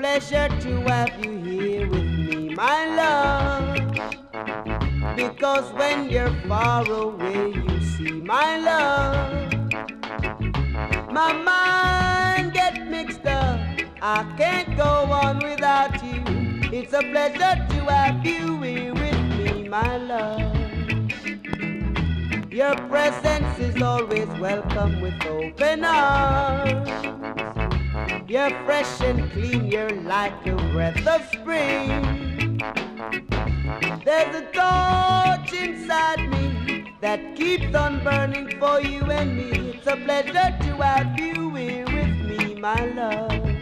pleasure to have you here with me, my love. Because when you're far away, you see, my love, my mind gets mixed up. I can't go on without you. It's a pleasure to have you here with me, my love. Your presence is always welcome with open arms. You're fresh and clean, you're like a breath of spring. There's a torch inside me that keeps on burning for you and me. It's a pleasure to have you here with me, my love.